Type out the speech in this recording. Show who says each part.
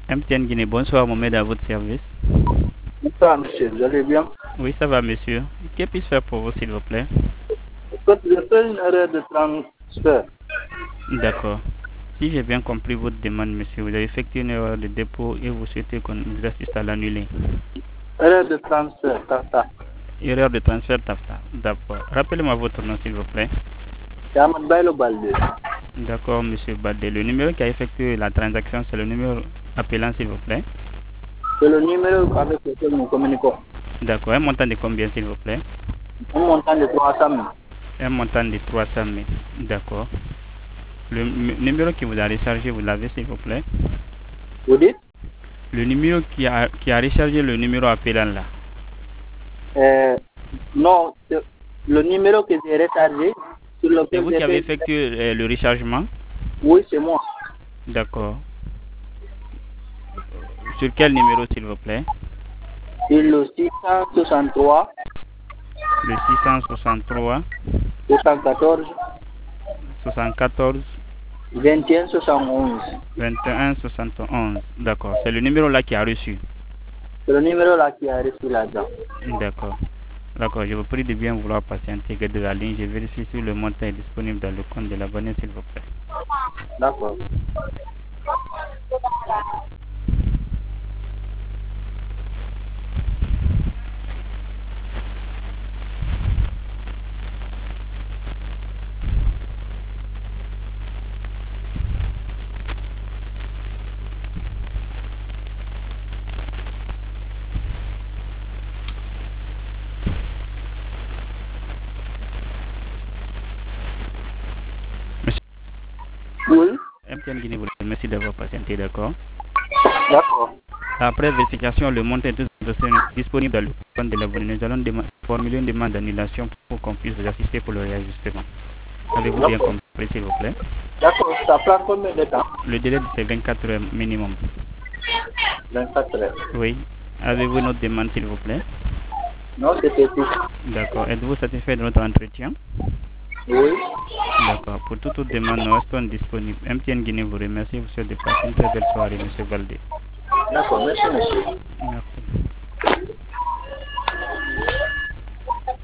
Speaker 1: MTN Guinée, bonsoir Mohamed, à votre service.
Speaker 2: Bonsoir, monsieur, vous allez bien?
Speaker 1: Oui, ça va, monsieur. Que puis-je faire pour vous, s'il vous plaît?
Speaker 2: Écoute, je fais une erreur de transfert.
Speaker 1: D'accord. Si j'ai bien compris votre demande, monsieur, vous avez effectué une erreur de dépôt et vous souhaitez qu'on vous assiste à l'annuler.
Speaker 2: Erreur de transfert, tata.
Speaker 1: Erreur de transfert TAFTA. D'accord. Rappelez-moi votre nom, s'il vous plaît.
Speaker 2: C'est Ahmad Bailo Balde.
Speaker 1: D'accord, monsieur Badé. Le numéro qui a effectué la transaction, c'est le numéro appelant, s'il vous plaît.
Speaker 2: C'est le numéro avec lequel nous communiquons.
Speaker 1: D'accord. Un montant de combien, s'il vous plaît?
Speaker 2: Un montant de 300 000.
Speaker 1: Un montant de 300 000. D'accord. Le numéro qui vous a rechargé, vous l'avez, s'il vous plaît?
Speaker 2: Vous dites?
Speaker 1: Le numéro qui a rechargé le numéro appelant là.
Speaker 2: Non, c'est le numéro que j'ai rechargé sur
Speaker 1: C'est
Speaker 2: lequel
Speaker 1: vous qui avez effectué le rechargement?
Speaker 2: Oui, c'est moi.
Speaker 1: D'accord. Sur quel numéro, s'il vous plaît?
Speaker 2: C'est le 663
Speaker 1: Le 663
Speaker 2: 74
Speaker 1: 74
Speaker 2: 21 71.
Speaker 1: 21 71. D'accord. C'est le numéro là qui a reçu.
Speaker 2: C'est le numéro là qui a reçu l'argent.
Speaker 1: D'accord. D'accord. Je vous prie de bien vouloir patienter de la ligne. Je vérifie si le montant est disponible dans le compte de l'abonné, s'il vous plaît.
Speaker 2: D'accord.
Speaker 1: Monsieur
Speaker 2: Oui.
Speaker 1: MTN Guinée, vous remercie d'avoir patienté, d'accord.
Speaker 2: D'accord.
Speaker 1: Après vérification, le montant est disponible dans le compte de l'abonné. Nous allons formuler une demande d'annulation pour qu'on puisse vous assister pour le réajustement. Avez-vous bien compris, s'il vous plaît?
Speaker 2: D'accord. Ça prend combien de temps?
Speaker 1: Le délai, c'est 24 heures minimum.
Speaker 2: 24 heures.
Speaker 1: Oui. Avez-vous une autre demande, s'il vous plaît?
Speaker 2: Non, c'était tout.
Speaker 1: D'accord. Êtes-vous satisfait de notre entretien?
Speaker 2: Oui.
Speaker 1: D'accord. Pour toute autre demande, nous restons disponibles. MTN Guinée vous remercie. Vous souhaite de passer une très belle soirée, monsieur Baldé.
Speaker 2: D'accord. Merci, monsieur.
Speaker 1: Merci.